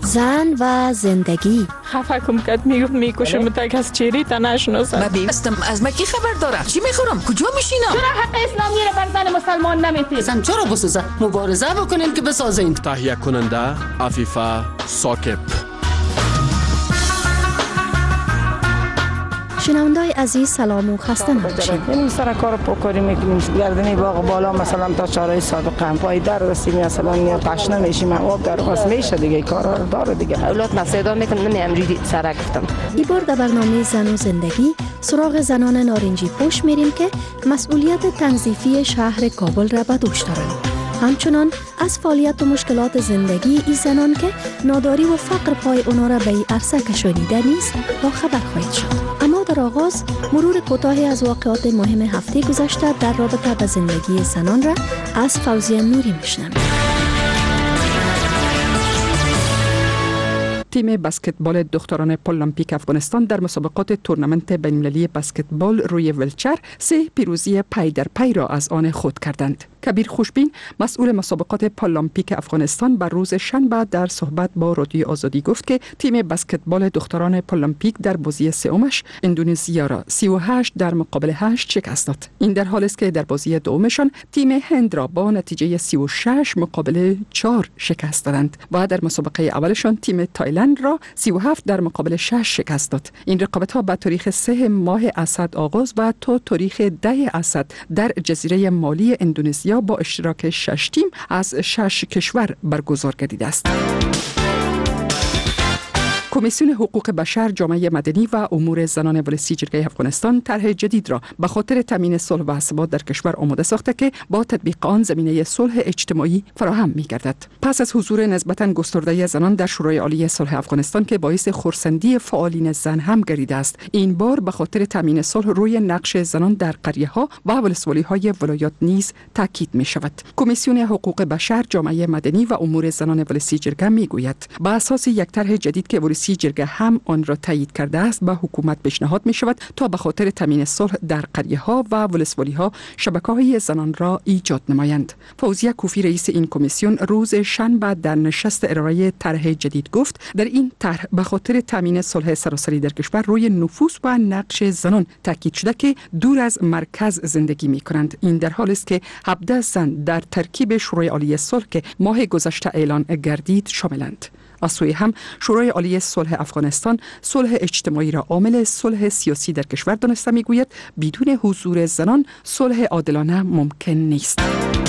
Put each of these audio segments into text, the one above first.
زن و زندگی. خفه کم کرد میکشم تا کس چیری تا نشناسم. من بیستم از مکی خبر دارم. چی میخورم؟ کجا میشینم؟ چرا حق اسلامی رو بر زن مسلمان نمیتید؟ زن چرا بسازه؟ مبارزه بکنین که بسازین. تهیه کننده عفیفه ساکب. شنوندای عزیز سلام و خسته نباشید. یعنی سر کار پاکاری میکنیم گردنی باغ بالا مثلا تا چاره سابقه هم پای در رسیدیم مثلا نیا تشنه میشیم آب در خواست میشه دیگه کارا رو داره دیگه. اولاد مسیدا میکنن نمیامری سر گفتم. این بار در برنامه زن و زندگی سراغ زنان نارنجی پوش میریم که مسئولیت تنظیفی شهر کابل را به دوش دارند. همچنان از فعالیت و مشکلات زندگی این زنان که ناداری و فقر پای اونا را به این عرصه کشانیده نیست با خبر خواهید شد. اما در آغاز مرور کوتاهی از واقعات مهم هفته گذشته در رابطه با زندگی زنان را از فوزیه نوری میشنویم. تیم بسکتبال دختران پارالمپیک افغانستان در مسابقات تورنمنت بین‌المللی بسکتبال روی ویلچر 3 پیروزی پی در پی را از آن خود کردند. کبیر خوشبین مسئول مسابقات پارالمپیک افغانستان بر روز شنبه در صحبت با رادیو آزادی گفت که تیم بسکتبال دختران پارالمپیک در بازی سومش اندونزیا را 38 در مقابل 8 شکست داد. این در حالی است که در بازی دومشان تیم هند را با نتیجه 36 مقابل 4 شکست دادند و در مسابقه اولشان تیم تایلند را 37 در مقابل 6 شکست داد. این رقابت‌ها به تاریخ 3 ماه اسد آغاز و تا تاریخ 10 اسد در جزیره مالی اندونزیا با اشتراک 6 تیم از 6 کشور برگزار گردیده است. کمیسیون حقوق بشر، جامعه مدنی و امور زنان ولسی جرگه افغانستان طرح جدید را به خاطر تامین صلح و ثبات در کشور آماده ساخته که با تطبیق آن زمینه صلح اجتماعی فراهم می‌گردد. پس از حضور نسبتاً گسترده زنان در شورای عالی صلح افغانستان که باعث خرسندی فعالین زن هم گردیده است، این بار به خاطر تامین صلح روی نقش زنان در قریه‌ها و ولسوالی‌های ولایات نیز تاکید می‌شود. کمیسیون حقوق بشر، جامعه مدنی و امور زنان ولسی جرگه می‌گوید بر اساس یک طرح جدید که ولسی جرگه هم آن را تایید کرده است به حکومت پیشنهاد می شود تا به خاطر تامین صلح در قریه ها و ولسوالی ها شبکه‌های زنان را ایجاد نمایند. فوزیه کوفی رئیس این کمیسیون روز شنبه در نشست ارائه طرح جدید گفت در این طرح به خاطر تامین صلح سراسری در کشور روی نفوذ و نقش زنان تاکید شده که دور از مرکز زندگی می کنند. این در حالی است که 17 زن در ترکیب شورای عالی صلح که ماه گذشته اعلان گردید شاملند. از سوی هم شورای عالی صلح افغانستان صلح اجتماعی را عامل صلح سیاسی در کشور دانسته میگوید بدون حضور زنان صلح عادلانه ممکن نیست.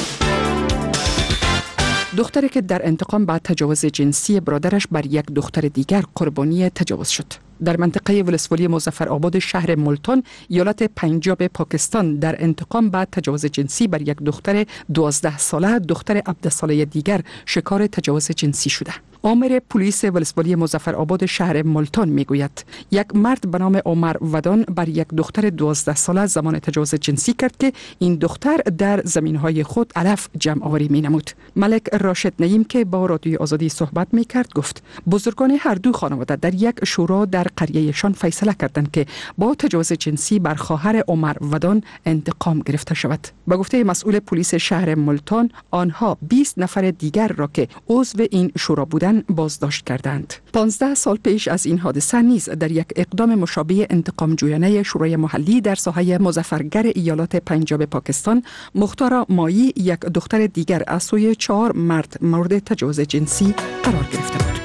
دختری که در انتقام بعد تجاوز جنسی برادرش بر یک دختر دیگر قربانی تجاوز شد. در منطقه ولسوالی مظفرآباد شهر ملتان، ایالت پنجاب پاکستان در انتقام بعد تجاوز جنسی بر یک دختر 12 ساله، دختر 17 ساله دیگر شکار تجاوز جنسی شده. آمر پلیس ولسوالی مظفرآباد شهر ملتان میگوید یک مرد به نام عمر ودان بر یک دختر 12 ساله زمان تجاوز جنسی کرد که این دختر در زمینهای خود علف جمع آوری می نمود. ملک راشد نعیم که با رادیو آزادی صحبت می کرد گفت بزرگان هر دو خانواده در یک شورا در قریهشان فیصله کردند که با تجاوز جنسی بر خواهر عمر ودان انتقام گرفته شود. به گفته مسئول پلیس شهر ملتان آنها 20 نفر دیگر را که عضو این شورا بودند بازداشت کردند. 15 سال پیش از این حادثه نیز در یک اقدام مشابه انتقام جویانه شورای محلی در ساحه مظفرگر ایالات پنجاب پاکستان، مختار مایی یک دختر دیگر از سوی 4 مرد مورد تجاوز جنسی قرار گرفته بود.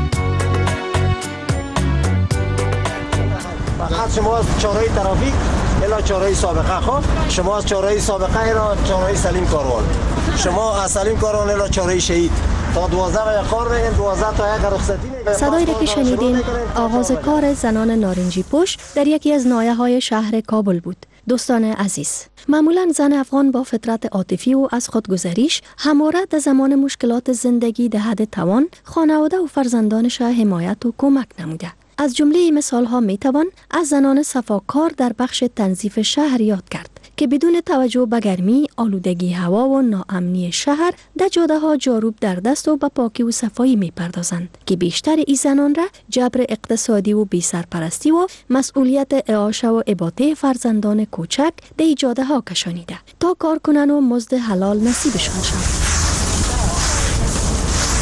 فقط شما از چهارراه ترافیک الی چهارراه سابقه شما از چهارراه سابقه الی چهارراه سلیم کاروان، شما از سلیم کاروان الی چهارراه شهید تا 12 و کار ریم 12 تا یک رخصتی. صدایی را که شنیدین آغاز کار زنان نارنجی پوش در یکی از ناحیه‌های شهر کابل بود. دوستان عزیز، معمولا زن افغان با فطرت عاطفی و از خودگذریش همواره در زمان مشکلات زندگی در حد توان خانواده و فرزندانش حمایت و کمک نموده. از جمله مثال ها می توان از زنان صفاکار در بخش تنظیف شهر یاد کرد که بدون توجه به گرمی، آلودگی هوا و ناامنی شهر در جاده ها جاروب در دست و به پاکی و صفایی می پردازند که بیشتر این زنان را جبر اقتصادی و بی سرپرستی و مسئولیت اعاشه و اباطه فرزندان کوچک در جاده ها کشانیده تا کار کنن و مزد حلال نصیبشان شود.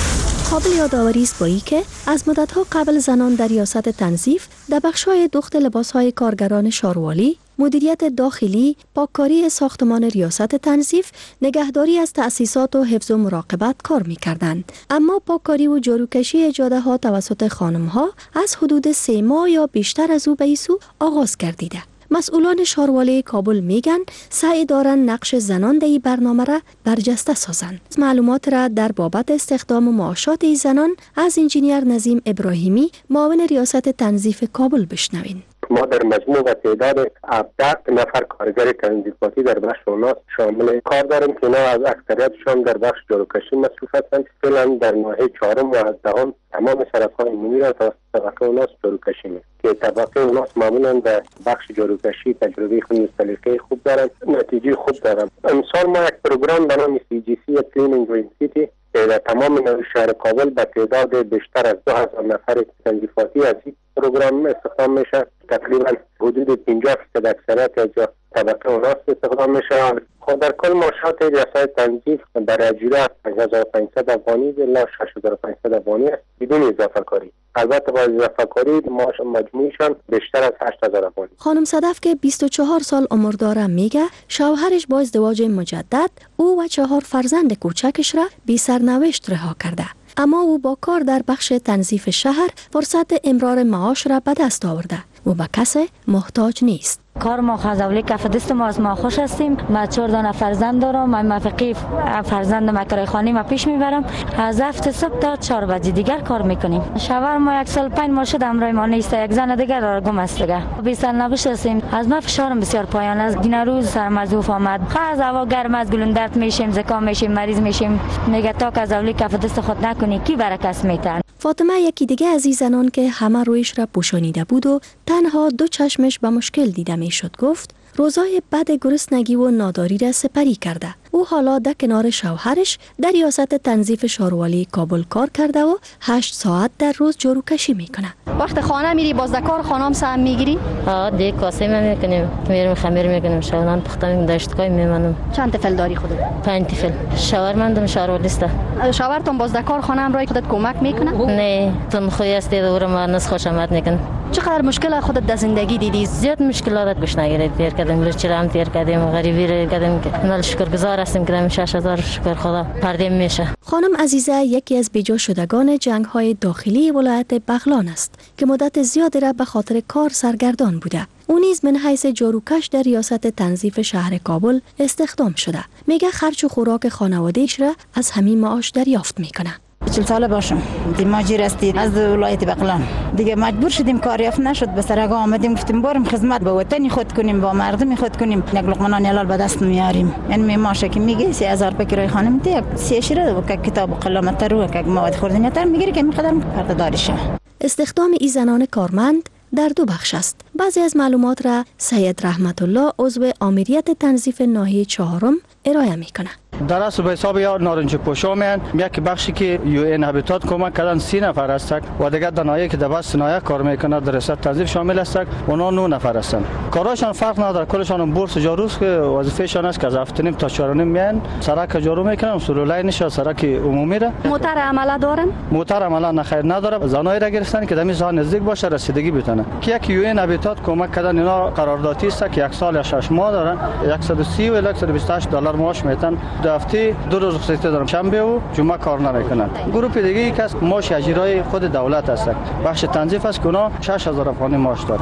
قابل یادآوری است با اینکه از مدت‌ها قبل زنان در ریاست تنظیف در بخش‌های دوخت لباس‌های کارگران شاروالی، مدیریت داخلی، پاککاری ساختمان ریاست تنظیف، نگهداری از تأسیسات و حفظ و مراقبت کار می‌کردند. اما پاککاری و جاروکشی جاده‌ها توسط خانم‌ها از حدود 3 ماه یا بیشتر از او به ایسو آغاز گردیده. مسئولان شاروالی کابل میگن سعی دارن نقش زنان در این برنامه را برجسته سازند. معلومات را در بابت استخدام و معاشات این زنان از انجینیر نظیم ابراهیمی معاون ریاست تنظیف کابل بشنوین. ما در مجموع و تعداد 17 نفر کارگر تنظیفاتی در بخش اوناس شامل کار داریم که اینا از اکثریتشان در بخش جاروکشی مصروف هستند. فعلا در ناحیه 4 و 10 تمام سرک‌های عمومی را توسط طبقه اوناس جاروکشی می‌کنند که طبقه اوناس معمولا در بخش جاروکشی تجربه خوب سلیقه خوب دارند، نتیجه خوب دارند. امسال ما یک پروگرام به نام CGC کلینینگ گرین سیتی در تمام شهر کابل به تعداد بیشتر از 2000 نفر تنظیفاتی از این پروگرام استخدام میشه. تقریبا حدود 50% اکثریت از طبقه اوناس استخدام میشه. خود در کل معاشات ریاست تنظیف برای اجوره 5500 افغانی الی 6500 افغانی است بدون اضافه کاری. البته با اضافه کاری معاش مجموعیشان بیشتر از 8000 افغانی. خانم صدف که 24 سال عمر داره میگه شوهرش با ازدواج مجدد او و 4 فرزند کوچکش را بی سرنوشت رها کرده. اما او با کار در بخش تنظیف شهر فرصت امرار معاش را به دست آورده و به کسی محتاج نیست. کار ما خزولی کف دست ما از ما خوش هستیم. ما 4 دانه فرزند دارم. من موافقی فرزند مکرای خانی ما پیش میبرم. از 7 صبح تا 4 بجه دیگر کار میکنیم. شوهر ما 1 سال 5 ماه شد امرای ما نیست. یک زن دیگر را گم است دیگه. 20 سال نبوش هستیم. از ما فشارم بسیار پایان است. دینا روز سرم از اوف آمد. خاص هوا گرم از گلون درد میشیم، زکام میشیم، مریض میشیم. میگه تا خزولی کف دست خود نکنی کی برکت میتن. فاطمه یکی دیگه از این زنان که همه رویش را پوشانیده بود و تنها 2 چشمش به مشکل دیده میشد گفت روزای بد گرسنگی و ناداری را سپری کرده. او حالا در کنار شوهرش در ریاست تنظیف شاروالی کابل کار کرده و 8 ساعت در روز جاروکشی میکنه. وقت خانه میری باز در کار خانم سهم میگیری؟ دیگه کاسه میکنیم، میریم خمیر میکنیم، شوهران پخته میکنیم، داشتگاه میمانم. چند طفل داری خودت؟ 5 طفل. شوهرمندم شاروالیسته. شوهرتون باز در کار خانه امرای خودت کمک میکنه؟ نه، تم خوی است دور ما نس خوش آمد میکنه. چقدر مشکل خودت در زندگی دیدی؟ زیاد مشکلات گوش نگیرید تیر کردیم، لچرام تیر کردیم، غریبی رو کردیم که نال شکرگزار هستیم که 6000 شکر خدا پردیم میشه. خانم عزیزه یکی از بیجا شدگان جنگ‌های داخلی ولایت بغلان است که مدت زیادی را به خاطر کار سرگردان بوده. او نیز من حیث جاروکش در ریاست تنظیف شهر کابل استخدام شده. میگه خرج و خوراک خانواده‌اش را از همین معاش دریافت میکنه. 40 ساله باشم. مهاجر هستید از ولایت بغلان. دیگه مجبور شدیم کار یافت نشد، به سرگاه آمدیم گفتیم بریم خدمت به وطن خود کنیم، با مردم خود کنیم، یک لقمه نان حلال به دست میاریم. یعنی ماشه که میگه 3000 به کرای خانه میده، یک سیشره و کتاب و قلم تر و یک مواد خوردنی تر میگیره که میقدر پرده داریشه. استخدام این زنان کارمند در 2 بخش است. بعضی از معلومات را سید رحمت الله عضو آمریت تنظیف ناحیه 4 ارائه میکنه. در اصل به حساب یا نارنجی پوشا میان یک بخشی که یو این هابیتات کمک کردن 30 نفر هستند و دیگر در ناحیه که در بس صنایع کار میکنند در ریاست تنظیف شامل هستند اونا 9 نفر هستند. کاراشان فرق نداره، کلشان بورس جاروست که وظیفهشان است که از 7:30 تا 4:30 میان سرک جارو میکنن، سلولای نشه سرک عمومی را. موتر عمله دارن؟ موتر عمله نخیر نداره، زنای را گرفتن که دمی سال نزدیک باشه رسیدگی بتونه. که یک یو این هابیتات کمک کردن اینا قراردادی است که 1 سال یا 6 ماه دارن، 130 و 128 دلار معاش میتن. هفته 2 روز رخصتی دارم، شنبه و جمعه کار نمیکنن. گروه دیگه یک از معاش اجرای خود دولت است، بخش تنظیف است که اونا 6000 افغانی معاش دارن.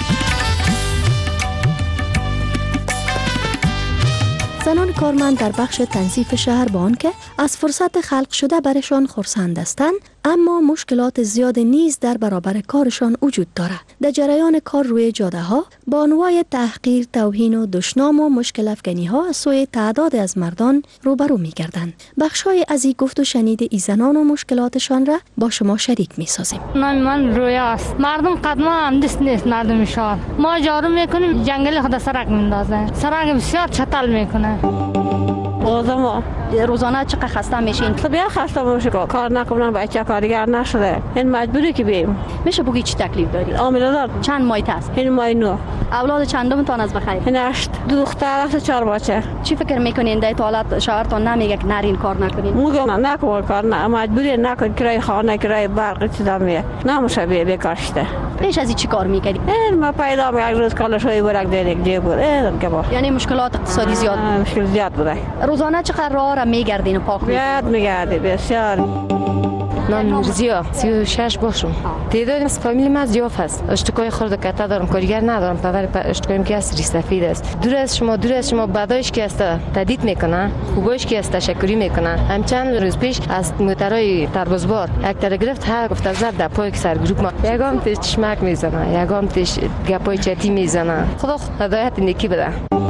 زنان کارمند در بخش تنظیف شهر با آنکه از فرصت خلق شده برشان خرسند هستند، اما مشکلات زیاد نیز در برابر کارشان وجود دارد. در جریان کار روی جاده ها با انواع تحقیر، توهین و دشنام و مشکل افکنی ها از سوی تعداد از مردان روبرو می گردند. بخشای از این گفت و شنید ای زنان و مشکلاتشان را با شما شریک می سازیم. من رویا است. مردم قدما هم دست نیست مردم شهر. ما جارو میکنیم جنگل خود سرک میندازه. سرک بسیار چتل میکنه. بازم روزانه چقدر خسته میشین؟ خب بیا خسته باشه کار نکنم بچه کارگر نشده این مجبوری که بیم. میشه بگی چی تکلیف داری؟ عامله دار. چند مایت است؟ این مای 9. اولاد چندم تان از بخیر؟ این 8 دختر 4 بچه. چی فکر میکنین در حالت شوهرتون نمیگه که نرین کار نکنین؟ میگم نکن کار نه مجبوری نکن کرای خانه کرای برق چیزا میه نمیشه بکاشته. پیش از این چی کار میکردی؟ ما پیدا یک روز کالشوی برک دیگه جیب بود. یعنی مشکلات اقتصادی زیاد مشکل زیاد بوده. روزانه چقدر راه را میگردین و پاک میکنین؟ میگردی بسیار. من مرزیا 36 باشم. تعداد از فامیلی من زیاد است. اشتکای خرد کتا دارم کارگر ندارم. پدر اشتکایم که است سفید است. دور از شما بدایش که است تدید میکنه. خوبایش که است تشکری میکنه. هم چند روز پیش از موترای تربازبار یک تر گرفت ها گفت زد در پای سر گروپ ما. یگام تش چشمک میزنه. یگام تش گپای چتی میزنه. خدا هدایت نیکی بده.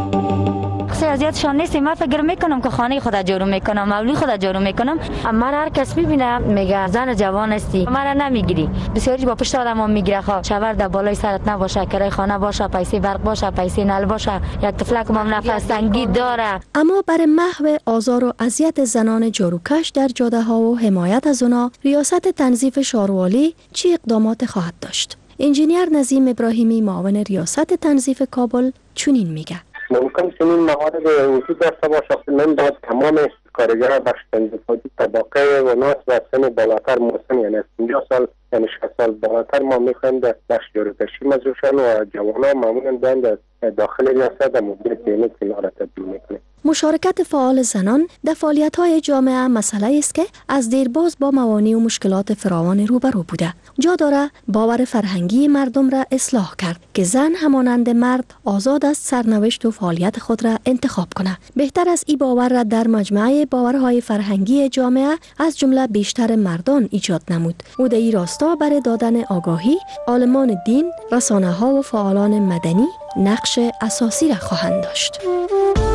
اذیتشان نیستیم. من فکر میکنم که خانه خود جارو میکنم، مولی خود جارو میکنم. من هر کس ببینم میگه زن جوان هستی، من نمیگیری. بسیاری با پشت آدمام میگیره. خب شوهر در بالای سرت نباشه، کرای خانه باشه، پیسه برق باشه، پیسه نل باشه، یک طفلک هم نفس تنگی داره. اما برای محو آزار و اذیت زنان جاروکش در جاده ها و حمایت از اونا، ریاست تنظیف شاروالی چی اقدامات خواهد داشت؟ انجینیر نظیم ابراهیمی معاون ریاست تنظیف کابل چنین میگه: ممکن چنین موارد وجود داشته باشه که من باید تمام کارگران بخش تنظیفاتی طبقه و ناس و سن بالاتر مسن یعنی 50 سال یعنی 60 سال بالاتر ما میخوایم در بخش جاروکشی مزوشن و جوانان معمولا در داخل ریاست در مدیریت اینه که را تبدیل میکنه. مشارکت فعال زنان در فعالیت‌های جامعه مسئله است که از دیرباز با موانع و مشکلات فراوان روبرو بوده. جا داره باور فرهنگی مردم را اصلاح کرد که زن همانند مرد آزاد است سرنوشت و فعالیت خود را انتخاب کنه. بهتر است این باور را در مجموعه باورهای فرهنگی جامعه از جمله بیشتر مردان ایجاد نمود. او در این راستا برای دادن آگاهی عالمان دین، رسانه‌ها و فعالان مدنی نقش اساسی را خواهند داشت.